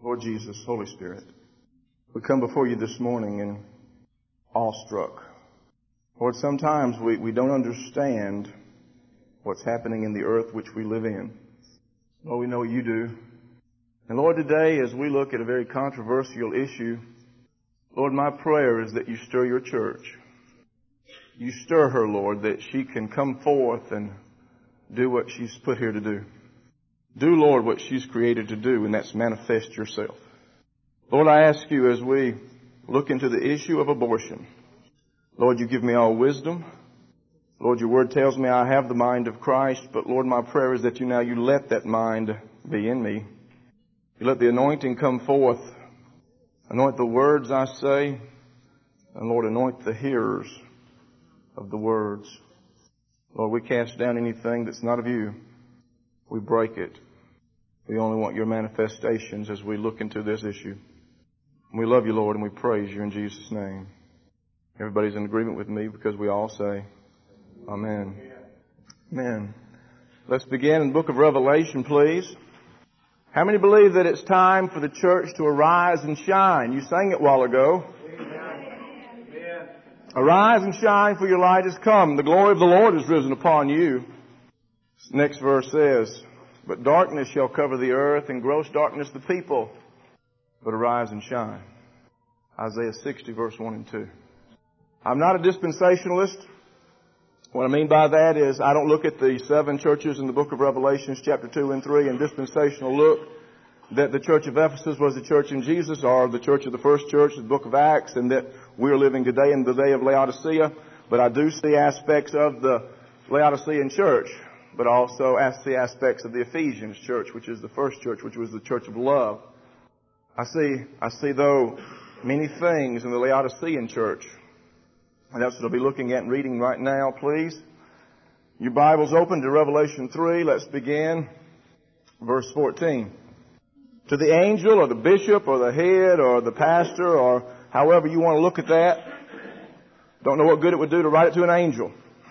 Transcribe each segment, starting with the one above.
Lord Jesus, Holy Spirit, we come before you this morning and awestruck. Lord, sometimes we don't understand what's happening in the earth which we live in. Lord, we know you do. And Lord, today as we look at a very controversial issue, Lord, my prayer is that you stir your church. You stir her, Lord, that she can come forth and do what she's put here to do. Do, Lord, what she's created to do, and that's manifest yourself. Lord, I ask you as we look into the issue of abortion, Lord, you give me all wisdom. Lord, your word tells me I have the mind of Christ, but Lord, my prayer is that you let that mind be in me. You let the anointing come forth. Anoint the words I say, and Lord, anoint the hearers of the words. Lord, we cast down anything that's not of you. We break it. We only want your manifestations as we look into this issue. We love you, Lord, and we praise you in Jesus' name. Everybody's in agreement with me because we all say, Amen. Amen. Let's begin in the book of Revelation, please. How many believe that it's time for the church to arise and shine? You sang it a while ago. Amen. Arise and shine, for your light has come. The glory of the Lord is risen upon you. This next verse says, but darkness shall cover the earth, and gross darkness the people. But arise and shine. Isaiah 60, verse 1 and 2. I'm not a dispensationalist. What I mean by that is I don't look at the 7 churches in the book of Revelation, chapter 2 and 3, and dispensational look that the church of Ephesus was the church in Jesus, or the church of the first church, the book of Acts, and that we're living today in the day of Laodicea. But I do see aspects of the Laodicean church, but also see aspects of the Ephesians church, which is the first church, which was the church of love. I see though many things in the Laodicean church. And that's what I'll be looking at and reading right now, please. Your Bible's open to Revelation 3. Let's begin. Verse 14. To the angel or the bishop or the head or the pastor or however you want to look at that. Don't know what good it would do to write it to an angel.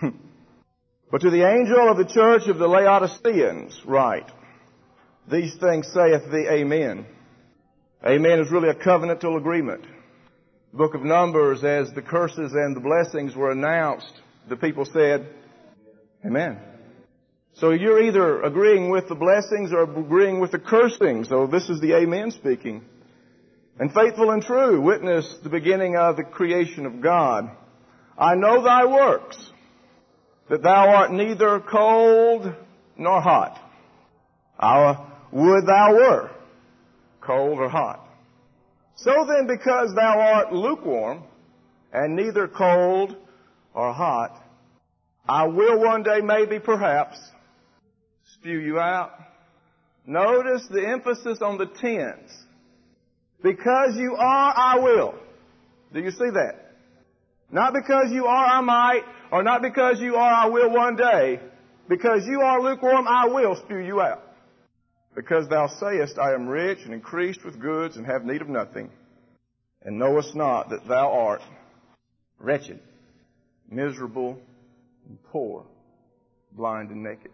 But to the angel of the church of the Laodiceans write, these things saith the Amen. Amen is really a covenantal agreement. The book of Numbers, as the curses and the blessings were announced, the people said, Amen. So you're either agreeing with the blessings or agreeing with the cursing. So this is the Amen speaking. And faithful and true, witness the beginning of the creation of God. I know thy works, that thou art neither cold nor hot. Would thou were cold or hot. So then, because thou art lukewarm, and neither cold or hot, I will one day, maybe, perhaps, spew you out. Notice the emphasis on the tense. Because you are, I will. Do you see that? Not because you are, I might, or not because you are, I will one day. Because you are lukewarm, I will spew you out. Because thou sayest, I am rich and increased with goods and have need of nothing, and knowest not that thou art wretched, miserable, and poor, blind and naked.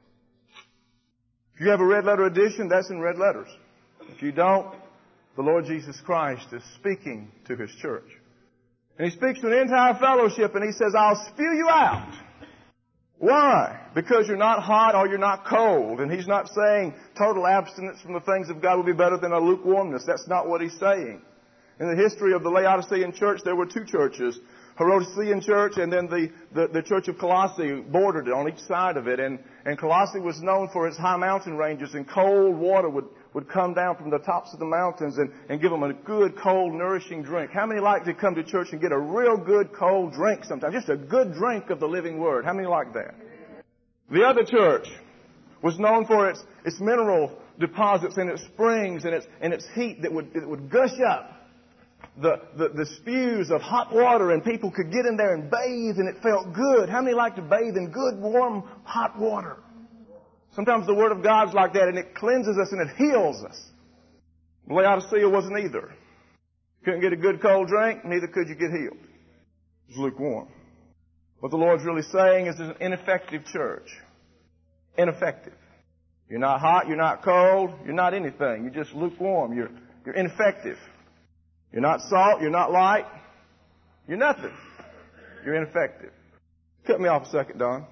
If you have a red letter edition, that's in red letters. If you don't, the Lord Jesus Christ is speaking to His church. And He speaks to an entire fellowship and He says, I'll spew you out. Why? Because you're not hot or you're not cold. And He's not saying total abstinence from the things of God will be better than a lukewarmness. That's not what He's saying. In the history of the Laodicean church, there were 2 churches. Herodian church and then the church of Colossae bordered it on each side of it. And Colossae was known for its high mountain ranges, and cold water would come down from the tops of the mountains and give them a good, cold, nourishing drink. How many like to come to church and get a real good, cold drink sometimes? Just a good drink of the living Word. How many like that? The other church was known for its mineral deposits and its springs and its heat that would gush up the spews of hot water, and people could get in there and bathe, and it felt good. How many like to bathe in good, warm, hot water? Sometimes the Word of God's like that, and it cleanses us and it heals us. Laodicea wasn't either. Couldn't get a good cold drink, neither could you get healed. It was lukewarm. What the Lord's really saying is it's an ineffective church. Ineffective. You're not hot, you're not cold, you're not anything. You're just lukewarm. You're ineffective. You're not salt. You're not light. You're nothing. You're ineffective. Cut me off a second, Don.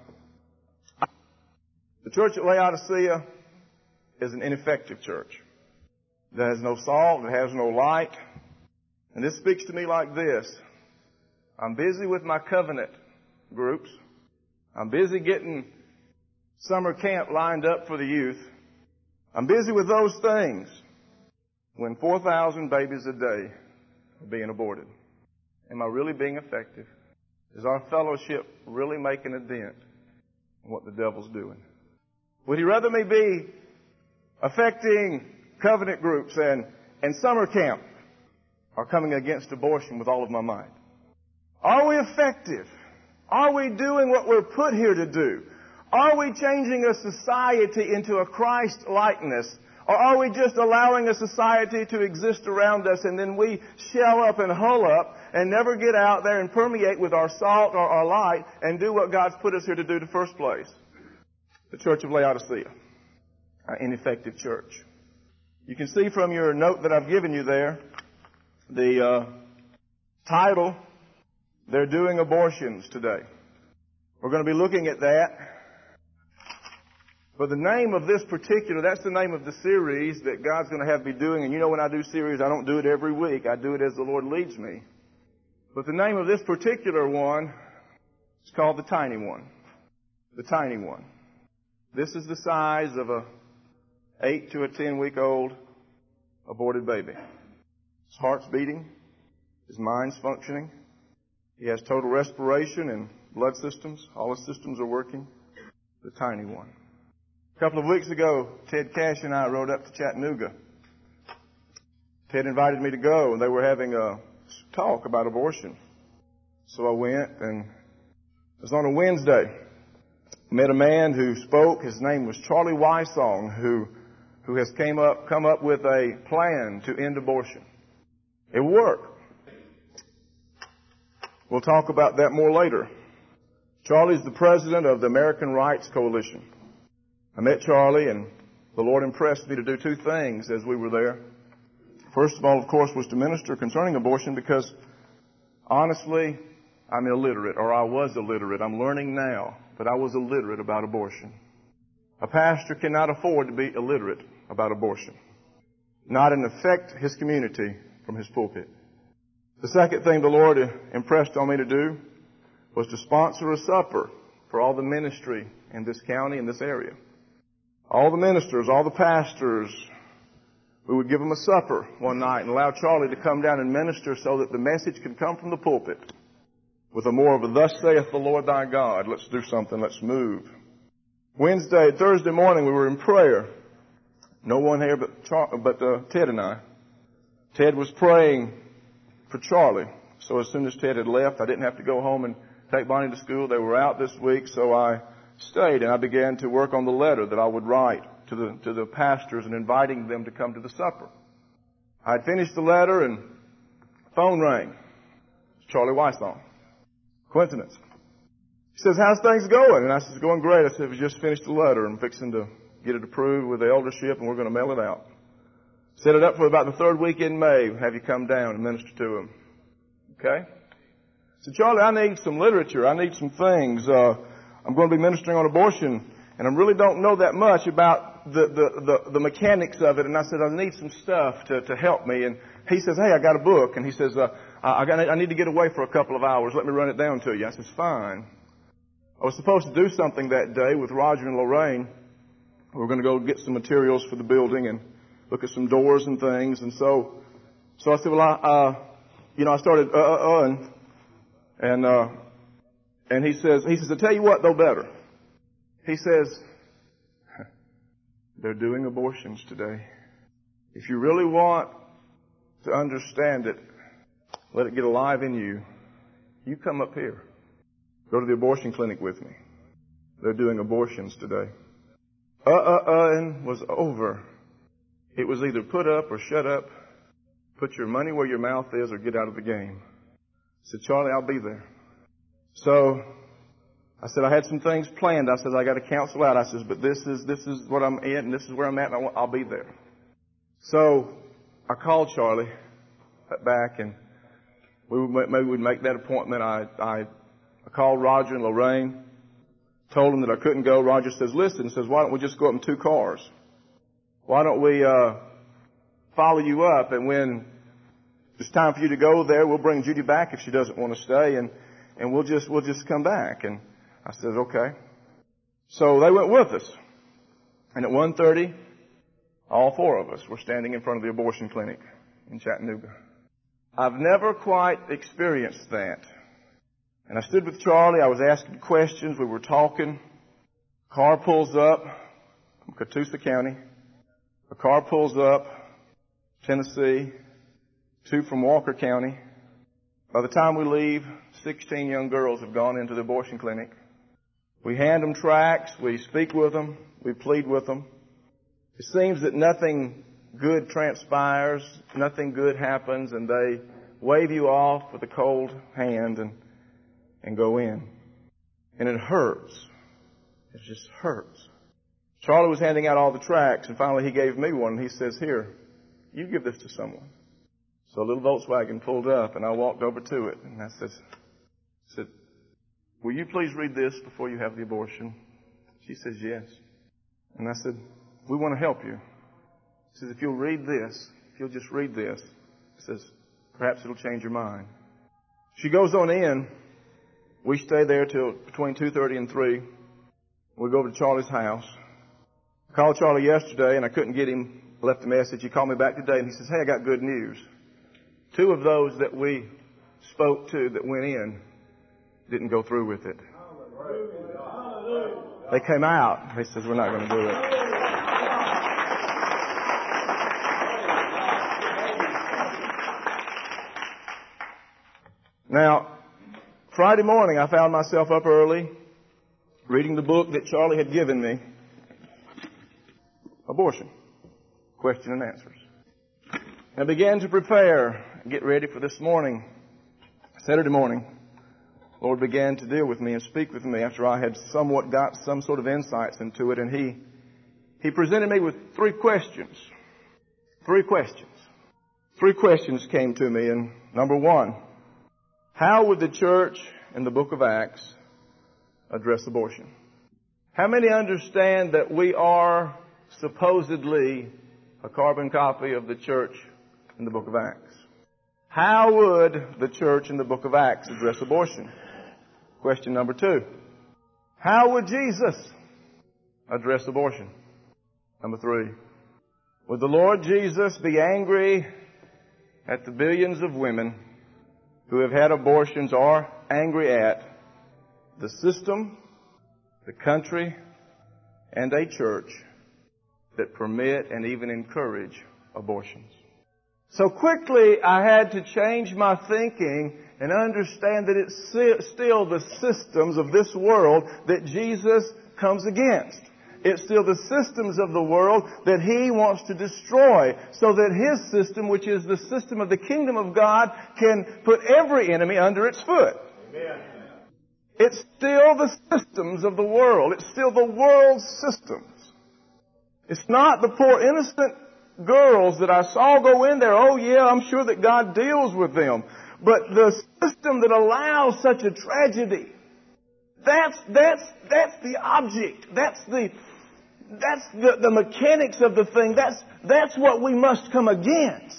The church at Laodicea is an ineffective church. That has no salt. It has no light. And this speaks to me like this. I'm busy with my covenant groups. I'm busy getting summer camp lined up for the youth. I'm busy with those things when 4,000 babies a day are being aborted. Am I really being effective? Is our fellowship really making a dent in what the devil's doing? Would he rather me be affecting covenant groups and summer camp or coming against abortion with all of my might? Are we effective? Are we doing what we're put here to do? Are we changing a society into a Christ likeness? Or are we just allowing a society to exist around us and then we shell up and hull up and never get out there and permeate with our salt or our light and do what God's put us here to do in the first place? The Church of Laodicea, an ineffective church. You can see from your note that I've given you there, the title, They're Doing Abortions Today. We're going to be looking at that. But the name of this particular, that's the name of the series that God's going to have me doing. And you know when I do series, I don't do it every week. I do it as the Lord leads me. But the name of this particular one is called The Tiny One. The Tiny One. This is the size of a 8 to a 10-week-old aborted baby. His heart's beating. His mind's functioning. He has total respiration and blood systems. All his systems are working. The tiny one. A couple of weeks ago, Ted Cash and I rode up to Chattanooga. Ted invited me to go, and they were having a talk about abortion. So I went, and it was on a Wednesday. Met a man who spoke. His name was Charlie Wysong, who has come up with a plan to end abortion. It worked. We'll talk about that more later. Charlie's the president of the American Rights Coalition. I met Charlie, and the Lord impressed me to do two things as we were there. First of all, of course, was to minister concerning abortion because, honestly, I'm illiterate, or I was illiterate. I'm learning now, but I was illiterate about abortion. A pastor cannot afford to be illiterate about abortion. Not and affect his community from his pulpit. The second thing the Lord impressed on me to do was to sponsor a supper for all the ministry in this county, in this area. All the ministers, all the pastors, we would give them a supper one night and allow Charlie to come down and minister so that the message could come from the pulpit with a more of a thus saith the Lord thy God. Let's do something. Let's move. Thursday morning we were in prayer. No one here but Ted and I. Ted was praying for Charlie. So as soon as Ted had left, I didn't have to go home and take Bonnie to school. They were out this week, so I stayed and I began to work on the letter that I would write to the pastors and inviting them to come to the supper. I had finished the letter and phone rang. It's Charlie Wysong. Coincidence. He says, "How's things going?" And I said, "It's going great." I said, "We just finished the letter. I'm fixing to get it approved with the eldership and we're going to mail it out. Set it up for about the third week in May. Have you come down and minister to him." Okay? So Charlie, I need some literature. I need some things. I'm going to be ministering on abortion, and I really don't know that much about the mechanics of it. And I said, I need some stuff to help me. And he says, "Hey, I got a book." And he says, I need to get away for a couple of hours. Let me run it down to you. I says, "Fine." I was supposed to do something that day with Roger and Lorraine. We were going to go get some materials for the building and look at some doors and things. And so I said, well, I started, and he says, "I tell you what, though, better." He says, "They're doing abortions today. If you really want to understand it, let it get alive in you. You come up here. Go to the abortion clinic with me. They're doing abortions today." Was over. It was either put up or shut up. Put your money where your mouth is or get out of the game. I said, "Charlie, I'll be there." So I said, I had some things planned. I said, I got to cancel out. I said, but this is what I'm in, and this is where I'm at, and I'll be there. So I called Charlie back, and maybe we'd make that appointment. I called Roger and Lorraine, told them that I couldn't go. Roger says, listen, says, why don't we just go up in 2 cars? Why don't we follow you up, and when it's time for you to go there, we'll bring Judy back if she doesn't want to stay, and we'll just come back. And I said, okay. So they went with us. And at 1:30, all 4 of us were standing in front of the abortion clinic in Chattanooga. I've never quite experienced that. And I stood with Charlie. I was asking questions. We were talking. A car pulls up from Catoosa County. A car pulls up, Tennessee. 2 from Walker County. By the time we leave, 16 young girls have gone into the abortion clinic. We hand them tracts. We speak with them. We plead with them. It seems that nothing good transpires, nothing good happens, and they wave you off with a cold hand and go in. And it hurts. It just hurts. Charlie was handing out all the tracts, and finally he gave me one, and he says, here, you give this to someone. So a little Volkswagen pulled up, and I walked over to it, and I said, will you please read this before you have the abortion? She says, yes. And I said, we want to help you. He says, if you'll read this, if you'll just read this, he says, perhaps it'll change your mind. She goes on in. We stay there till between 2:30 and 3. We go over to Charlie's house. I called Charlie yesterday, and I couldn't get him. I left a message. He called me back today, and he says, hey, I got good news. 2 of those that we spoke to that went in didn't go through with it. They came out. They said, we're not going to do it. Now, Friday morning, I found myself up early reading the book that Charlie had given me, Abortion, Question and Answers. I began to prepare, get ready for this morning, Saturday morning. The Lord began to deal with me and speak with me after I had somewhat got some sort of insights into it, and He presented me with 3 questions. 3 questions. 3 questions came to me, and number 1, how would the church in the book of Acts address abortion? How many understand that we are supposedly a carbon copy of the church in the book of Acts? How would the church in the book of Acts address abortion? Question number 2. How would Jesus address abortion? Number 3. Would the Lord Jesus be angry at the billions of women who have had abortions, or angry at the system, the country, and a church that permit and even encourage abortions? So quickly I had to change my thinking and understand that it's still the systems of this world that Jesus comes against. It's still the systems of the world that He wants to destroy, so that His system, which is the system of the kingdom of God, can put every enemy under its foot. Amen. It's still the systems of the world. It's still the world's systems. It's not the poor innocent girls that I saw go in there. Oh yeah, I'm sure that God deals with them. But the system that allows such a tragedy, that's the object. That's the mechanics of the thing. That's what we must come against.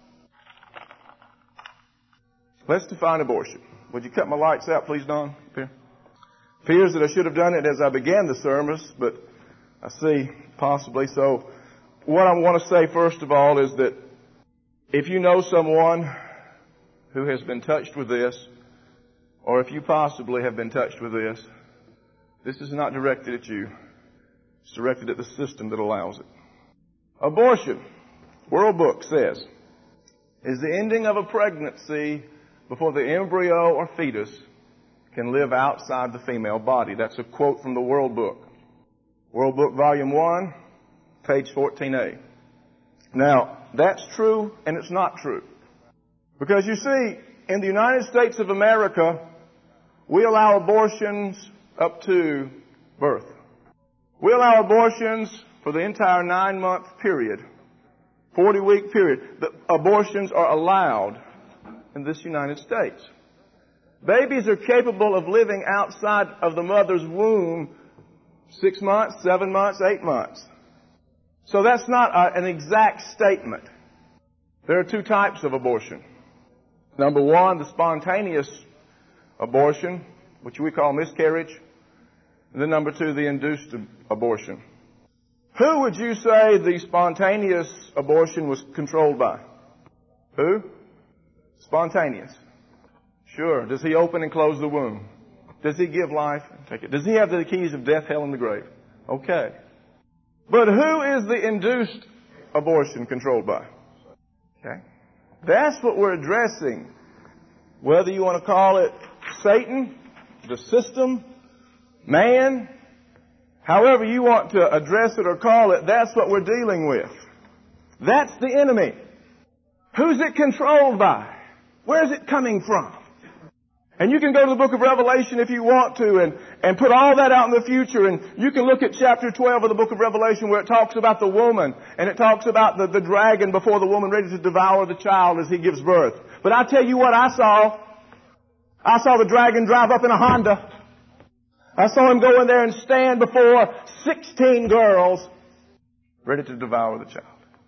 Let's define abortion. Would you cut my lights out, please, Don? Here. Appears that I should have done it as I began the service, but I see possibly. So what I want to say first of all is that if you know someone who has been touched with this, or if you possibly have been touched with this is not directed at you. It's directed at the system that allows it. Abortion, World Book says, is the ending of a pregnancy before the embryo or fetus can live outside the female body. That's a quote from the World Book. World Book, Volume 1, page 14a. Now, that's true and it's not true. Because you see, in the United States of America, we allow abortions up to birth. We allow abortions for the entire 9-month period 40-week period. The abortions are allowed in this United States. Babies are capable of living outside of the mother's womb 6 months, 7 months, 8 months. So that's not an exact statement. There are two types of abortion. Number one, the spontaneous abortion, which we call miscarriage. And then number two, the induced abortion. Who would you say the spontaneous abortion was controlled by? Who? Spontaneous. Sure. Does he open and close the womb? Does he give life and take it? Does he have the keys of death, hell, and the grave? Okay. But who is the induced abortion controlled by? Okay. That's what we're addressing. Whether you want to call it Satan, the system, man, however you want to address it or call it, that's what we're dealing with. That's the enemy. Who's it controlled by? Where's it coming from? And you can go to the book of Revelation if you want to and put all that out in the future. And you can look at chapter 12 of the book of Revelation where it talks about the woman. And it talks about the dragon before the woman ready to devour the child as he gives birth. But I tell you what I saw. I saw the dragon drive up in a Honda. I saw him go in there and stand before 16 girls ready to devour the child.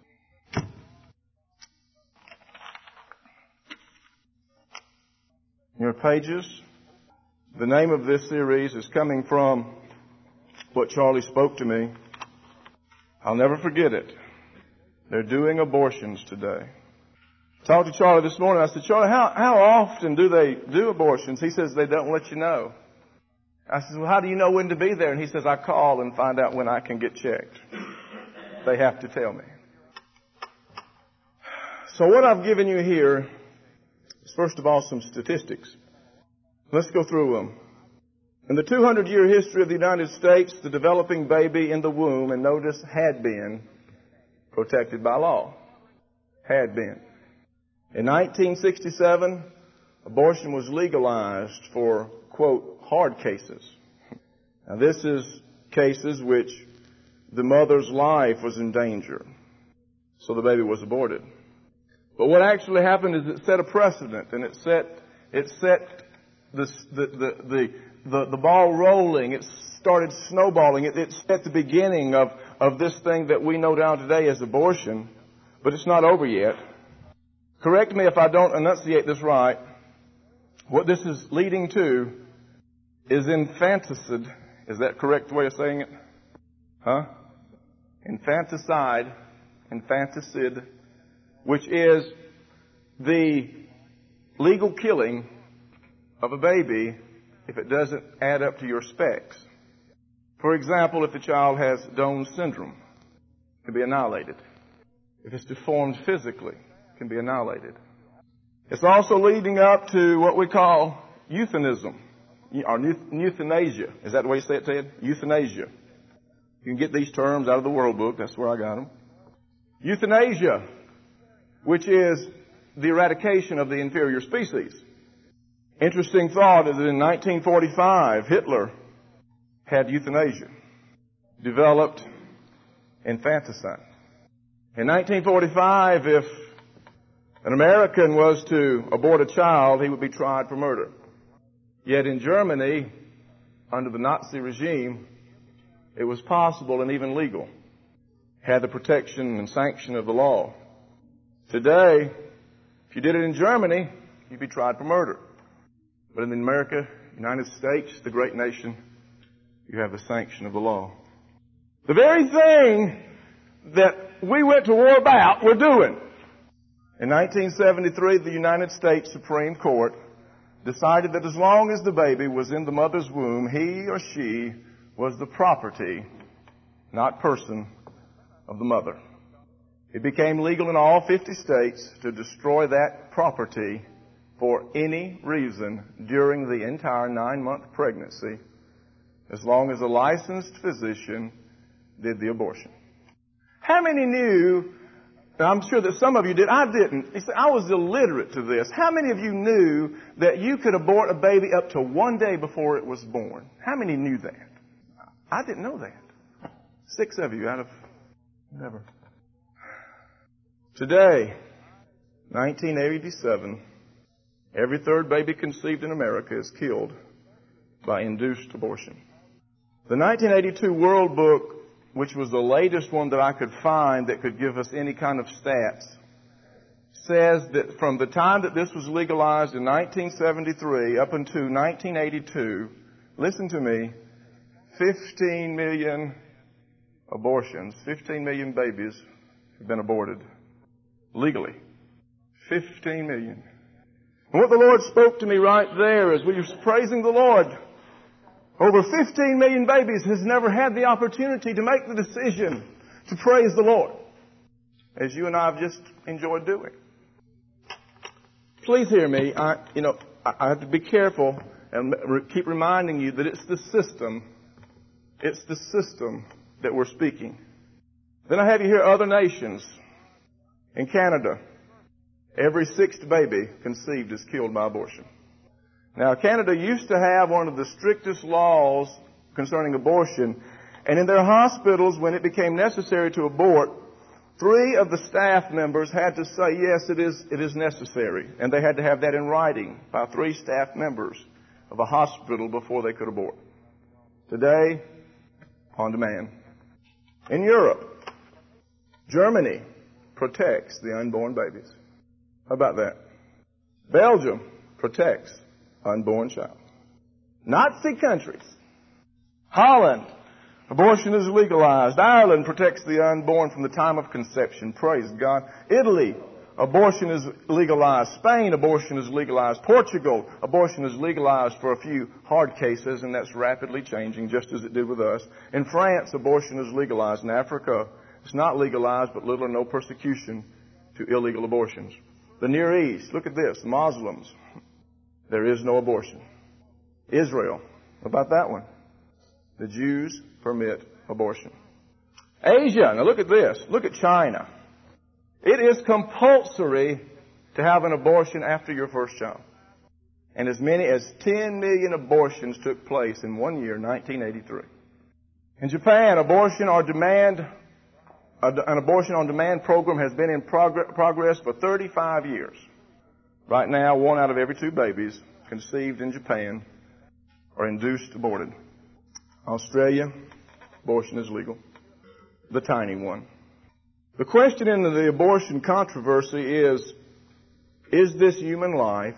Your pages. The name of this series is coming from what Charlie spoke to me. I'll never forget it. They're doing abortions today. I talked to Charlie this morning. I said, Charlie, how often do they do abortions? He says, they don't let you know. I said, well, how do you know when to be there? And he says, I call and find out when I can get checked. They have to tell me. So what I've given you here, first of all, some statistics. Let's go through them. In the 200-year history of the United States, the developing baby in the womb, and notice, had been protected by law. Had been. In 1967, abortion was legalized for, quote, hard cases. Now, this is cases which the mother's life was in danger. So the baby was aborted. But what actually happened is it set a precedent, and it set the ball rolling. It started snowballing. It set the beginning of this thing that we know now today as abortion. But it's not over yet. Correct me if I don't enunciate this right. What this is leading to is infanticide. Is that correct way of saying it? Huh? Infanticide. Which is the legal killing of a baby if it doesn't add up to your specs. For example, if the child has Down syndrome, it can be annihilated. If it's deformed physically, it can be annihilated. It's also leading up to what we call euthanism, or euthanasia. Is that the way you say it, Ted? Euthanasia. You can get these terms out of the World Book. That's where I got them. Euthanasia, which is the eradication of the inferior species. Interesting thought is that in 1945, Hitler had euthanasia, developed infanticide. In 1945, if an American was to abort a child, he would be tried for murder. Yet in Germany, under the Nazi regime, it was possible and even legal. Had the protection and sanction of the law. Today, if you did it in Germany, you'd be tried for murder. But in America, United States, the great nation, you have the sanction of the law. The very thing that we went to war about, we're doing. In 1973, the United States Supreme Court decided that as long as the baby was in the mother's womb, he or she was the property, not person, of the mother. It became legal in all 50 states to destroy that property for any reason during the entire 9-month pregnancy, as long as a licensed physician did the abortion. How many knew, and I'm sure that some of you did, I didn't. You say, I was illiterate to this. How many of you knew that you could abort a baby up to 1 day before it was born? How many knew that? I didn't know that. 6 of you out of never. Today, 1987, every third baby conceived in America is killed by induced abortion. The 1982 World Book, which was the latest one that I could find that could give us any kind of stats, says that from the time that this was legalized in 1973 up until 1982, listen to me, 15 million abortions, 15 million babies have been aborted legally. 15 million. And what the Lord spoke to me right there as we were praising the Lord, over 15 million babies has never had the opportunity to make the decision to praise the Lord, as you and I have just enjoyed doing. Please hear me. I have to be careful and keep reminding you that it's the system that we're speaking. Then I have you hear other nations. In Canada, every sixth baby conceived is killed by abortion. Now, Canada used to have one of the strictest laws concerning abortion, and in their hospitals, when it became necessary to abort, 3 of the staff members had to say, yes, it is necessary. And they had to have that in writing by 3 staff members of a hospital before they could abort. Today, on demand. In Europe, Germany protects the unborn babies. How about that? Belgium protects unborn child. Nazi countries. Holland, abortion is legalized. Ireland protects the unborn from the time of conception. Praise God. Italy, abortion is legalized. Spain, abortion is legalized. Portugal, abortion is legalized for a few hard cases, and that's rapidly changing, just as it did with us. In France, abortion is legalized. In Africa, it's not legalized, but little or no persecution to illegal abortions. The Near East, look at this, Muslims, there is no abortion. Israel, how about that one? The Jews permit abortion. Asia, now look at this. Look at China. It is compulsory to have an abortion after your first child. And as many as 10 million abortions took place in one year, 1983. In Japan, an abortion on demand program has been in progress for 35 years. Right now, 1 out of every 2 babies conceived in Japan are induced aborted. Australia, abortion is legal. The tiny one. The question in the abortion controversy is this human life,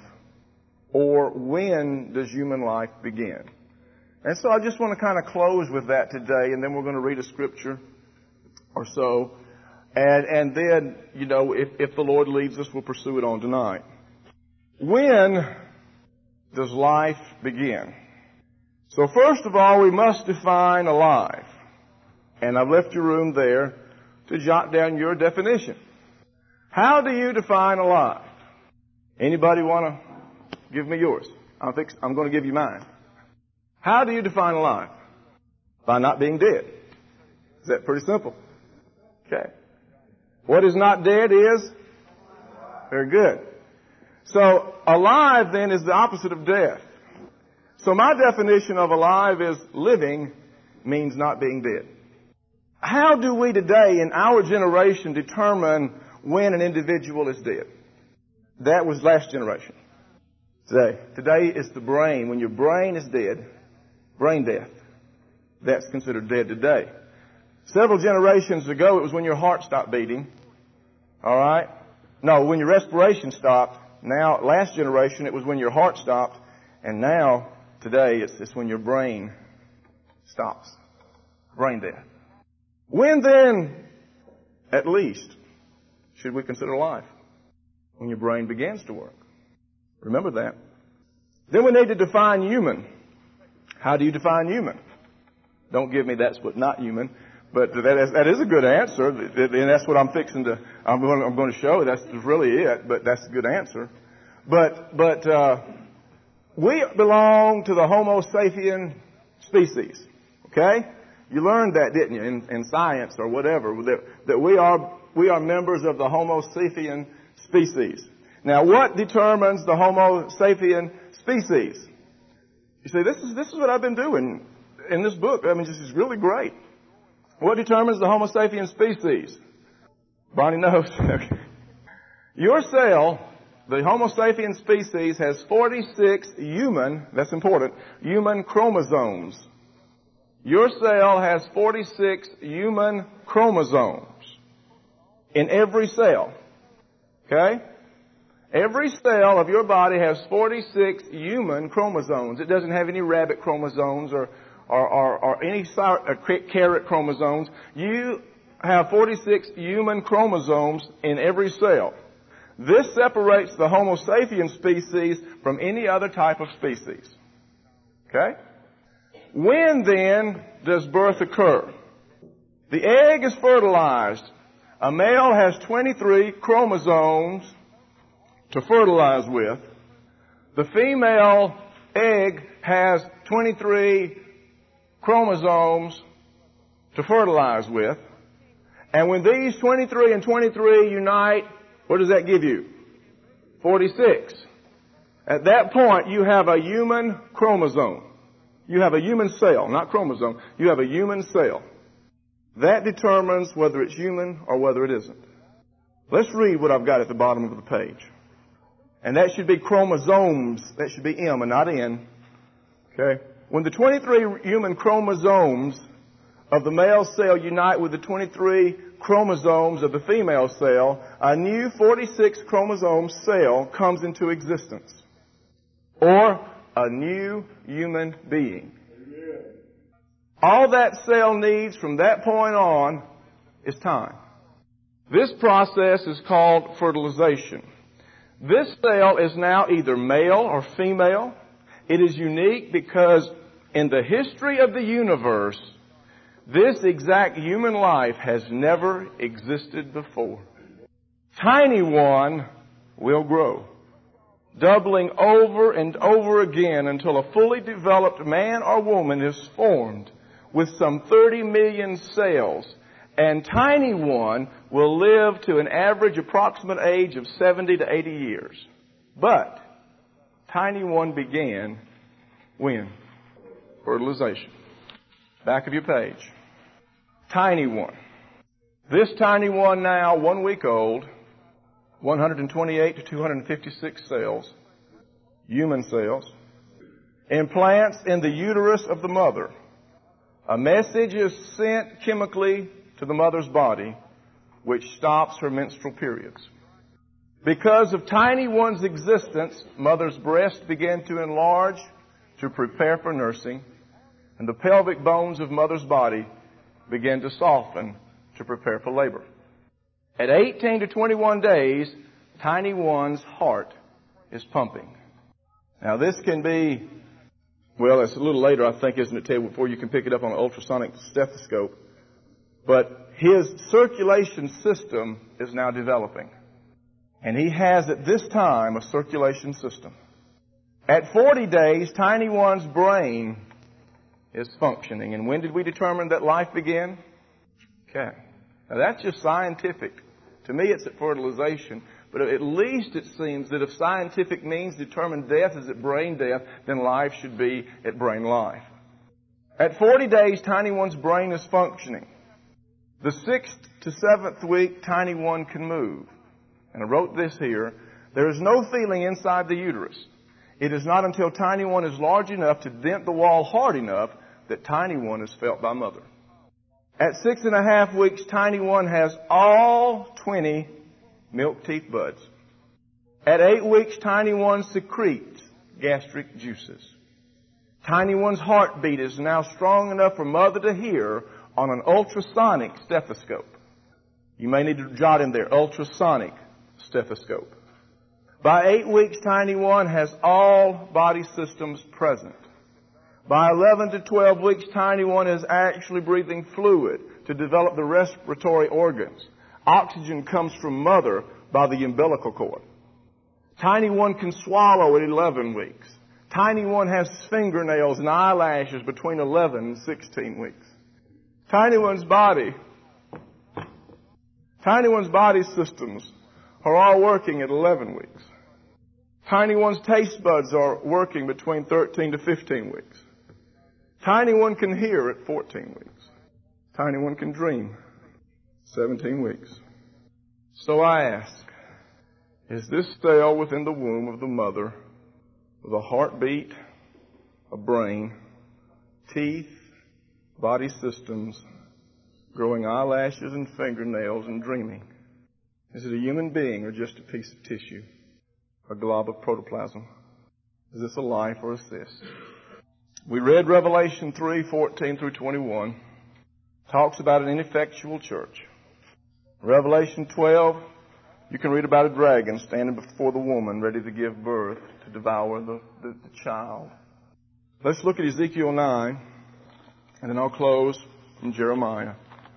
or when does human life begin? And so I just want to kind of close with that today, and then we're going to read a scripture or so. And then, if the Lord leads us, we'll pursue it on tonight. When does life begin? So first of all, we must define alive. And I've left your room there to jot down your definition. How do you define alive? Anybody want to give me yours? I'm going to give you mine. How do you define alive? By not being dead. Is that pretty simple? Okay. What is not dead is? Very good. So alive then is the opposite of death. So my definition of alive is living means not being dead. How do we today in our generation determine when an individual is dead? That was last generation. Today is the brain. When your brain is dead, brain death, that's considered dead today. Several generations ago, it was when your heart stopped beating. All right? No, when your respiration stopped. Now, last generation, it was when your heart stopped. And now, today, it's when your brain stops. Brain death. When then, at least, should we consider life? When your brain begins to work. Remember that. Then we need to define human. How do you define human? Don't give me that's but not human. But that is a good answer, and that's what I'm going to show. That's really it, but that's a good answer. But we belong to the Homo sapien species. Okay? You learned that, didn't you, in science or whatever, that we are members of the Homo sapien species. Now, what determines the Homo sapien species? You say, this is what I've been doing in this book. I mean, this is really great. What determines the Homo sapien species? Bonnie knows. Your cell, the Homo sapien species, has 46 human, that's important, human chromosomes. Your cell has 46 human chromosomes in every cell. Okay? Every cell of your body has 46 human chromosomes. It doesn't have any rabbit chromosomes or any carrot chromosomes. You have 46 human chromosomes in every cell. This separates the Homo sapien species from any other type of species. Okay? When then does birth occur? The egg is fertilized. A male has 23 chromosomes to fertilize with. The female egg has 23 chromosomes to fertilize with. And when these 23 and 23 unite, what does that give you? 46. At that point, you have a human chromosome. You have a human cell, not chromosome. You have a human cell. That determines whether it's human or whether it isn't. Let's read what I've got at the bottom of the page. And that should be chromosomes. That should be M and not N. Okay? When the 23 human chromosomes of the male cell unite with the 23 chromosomes of the female cell, a new 46 chromosome cell comes into existence. Or a new human being. All that cell needs from that point on is time. This process is called fertilization. This cell is now either male or female. It is unique because in the history of the universe, this exact human life has never existed before. Tiny one will grow, doubling over and over again until a fully developed man or woman is formed with some 30 million cells. And tiny one will live to an average approximate age of 70 to 80 years. But tiny one began when? Fertilization. Back of your page. Tiny one. This tiny one now, 1 week old, 128 to 256 cells, human cells, implants in the uterus of the mother. A message is sent chemically to the mother's body, which stops her menstrual periods. Because of tiny one's existence, mother's breast began to enlarge to prepare for nursing, and the pelvic bones of mother's body began to soften to prepare for labor. At 18 to 21 days, tiny one's heart is pumping. Now this can be, well, it's a little later, I think, isn't it, Ted, before you can pick it up on an ultrasonic stethoscope. But his circulation system is now developing. And he has at this time a circulation system. At 40 days, tiny one's brain is functioning. And when did we determine that life began? Okay. Now that's just scientific. To me, it's at fertilization. But at least it seems that if scientific means determine death is at brain death, then life should be at brain life. At 40 days, tiny one's brain is functioning. The 6th to 7th week, tiny one can move. And I wrote this here. There is no feeling inside the uterus. It is not until tiny one is large enough to dent the wall hard enough that tiny one is felt by mother. At 6.5 weeks, tiny one has all 20 milk teeth buds. At 8 weeks, tiny one secretes gastric juices. Tiny one's heartbeat is now strong enough for mother to hear on an ultrasonic stethoscope. You may need to jot in there, ultrasonic stethoscope. By 8 weeks, tiny one has all body systems present. By 11 to 12 weeks, tiny one is actually breathing fluid to develop the respiratory organs. Oxygen comes from mother by the umbilical cord. Tiny one can swallow at 11 weeks. Tiny one has fingernails and eyelashes between 11 and 16 weeks. Tiny one's body systems are all working at 11 weeks. Tiny one's taste buds are working between 13 to 15 weeks. Tiny one can hear at 14 weeks. Tiny one can dream 17 weeks. So I ask, is this cell within the womb of the mother with a heartbeat, a brain, teeth, body systems, growing eyelashes and fingernails and dreaming? Is it a human being or just a piece of tissue, a glob of protoplasm? Is this a life or a cyst? We read Revelation 3:14 through 21. Talks about an ineffectual church. Revelation 12, you can read about a dragon standing before the woman ready to give birth to devour the child. Let's look at Ezekiel 9, and then I'll close from Jeremiah.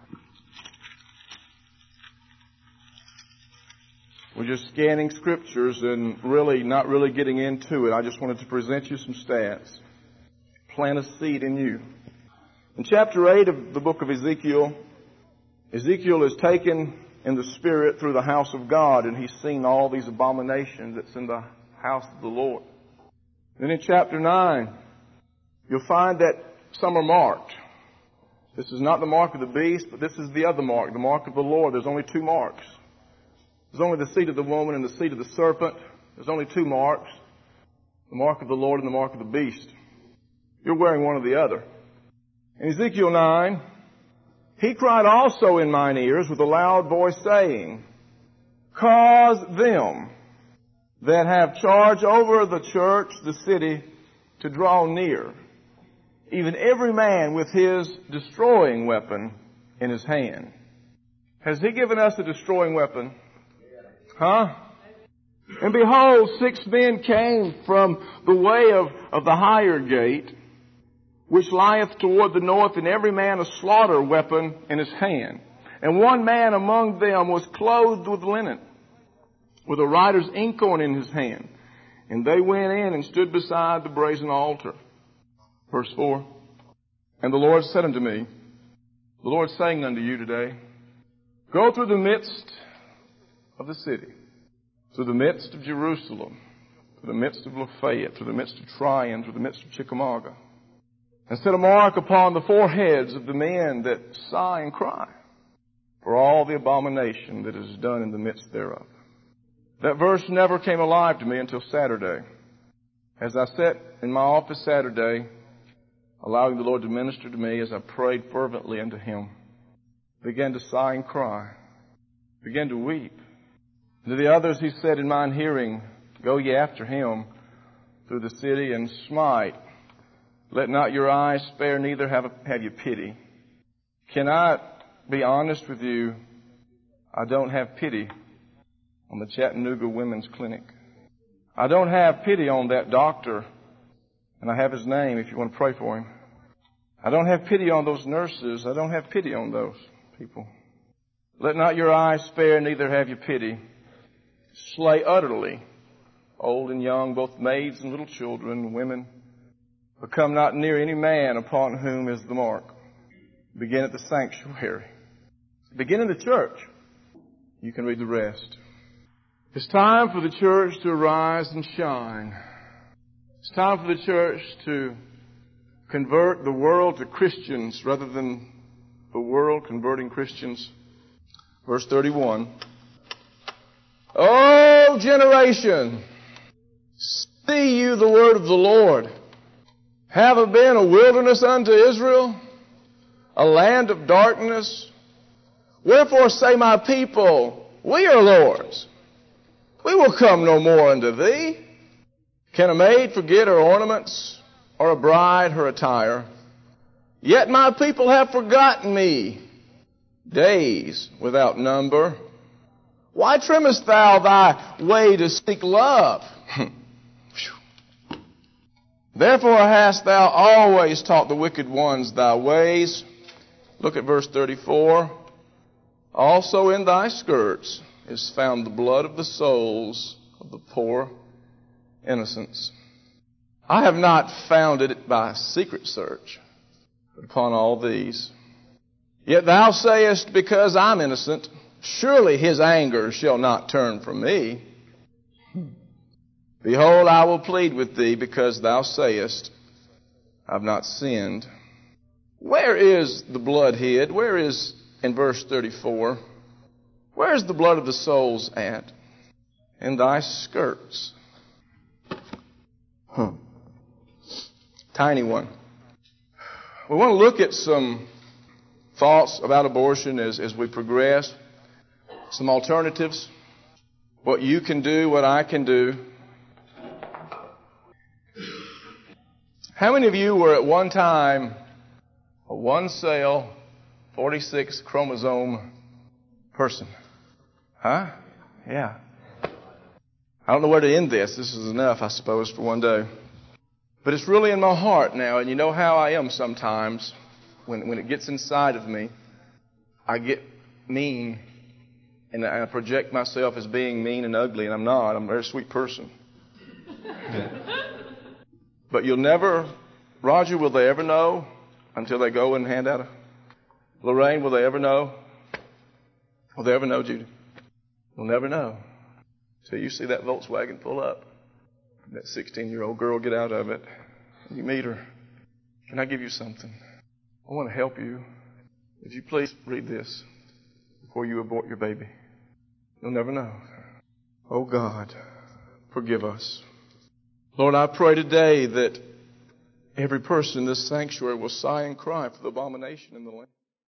We're just scanning scriptures and not really getting into it. I just wanted to present you some stats. Plant a seed in you. In chapter 8 of the book of Ezekiel, Ezekiel is taken in the Spirit through the house of God, and he's seen all these abominations that's in the house of the Lord. Then in chapter 9, you'll find that some are marked. This is not the mark of the beast, but this is the other mark, the mark of the Lord. There's only two marks. There's only the seed of the woman and the seed of the serpent. There's only two marks, the mark of the Lord and the mark of the beast. You're wearing one or the other. In Ezekiel 9, he cried also in mine ears with a loud voice, saying, cause them that have charge over the church, the city, to draw near, even every man with his destroying weapon in his hand. Has he given us a destroying weapon? Huh? And behold, 6 men came from the way of the higher gate, which lieth toward the north, and every man a slaughter weapon in his hand. And one man among them was clothed with linen, with a writer's inkhorn in his hand. And they went in and stood beside the brazen altar. Verse 4. And the Lord said unto me, the Lord saying unto you today, go through the midst of the city, through the midst of Jerusalem, through the midst of Lafayette, through the midst of Tryon, through the midst of Chickamauga, and set a mark upon the foreheads of the men that sigh and cry for all the abomination that is done in the midst thereof. That verse never came alive to me until Saturday. As I sat in my office Saturday, allowing the Lord to minister to me as I prayed fervently unto Him, began to sigh and cry, began to weep. To the others he said in mine hearing, go ye after him through the city and smite. Let not your eyes spare, neither have you pity. Can I be honest with you? I don't have pity on the Chattanooga Women's Clinic. I don't have pity on that doctor, and I have his name if you want to pray for him. I don't have pity on those nurses. I don't have pity on those people. Let not your eyes spare, neither have you pity. Slay utterly, old and young, both maids and little children, women. But come not near any man upon whom is the mark. Begin at the sanctuary. Begin in the church. You can read the rest. It's time for the church to arise and shine. It's time for the church to convert the world to Christians rather than the world converting Christians. Verse 31. O generation, see you the word of the Lord. Have it been a wilderness unto Israel, a land of darkness? Wherefore say my people, we are Lord's. We will come no more unto thee. Can a maid forget her ornaments, or a bride her attire? Yet my people have forgotten me, days without number. Why trimmest thou thy way to seek love? Therefore hast thou always taught the wicked ones thy ways. Look at verse 34. Also in thy skirts is found the blood of the souls of the poor innocents. I have not found it by secret search, but upon all these. Yet thou sayest, because I'm innocent, surely his anger shall not turn from me. Behold, I will plead with thee, because thou sayest, I've not sinned. Where is the blood hid? Where is, in verse 34, where is the blood of the souls at? in thy skirts. Tiny one. We want to look at some thoughts about abortion as we progress. Some alternatives. What you can do, what I can do. How many of you were at one time a one-cell, 46 chromosome person? Huh? Yeah. I don't know where to end this. This is enough, I suppose, for one day. But it's really in my heart now, and you know how I am sometimes. When it gets inside of me, I get mean, and I project myself as being mean and ugly, and I'm not. I'm a very sweet person. But you'll never, Roger, will they ever know until they go and hand out a... Lorraine, will they ever know? Will they ever know, Judy? You'll never know until you see that Volkswagen pull up. That 16-year-old girl get out of it. You meet her. Can I give you something? I want to help you. Would you please read this before you abort your baby? You'll never know. Oh God, forgive us. Lord, I pray today that every person in this sanctuary will sigh and cry for the abomination in the land.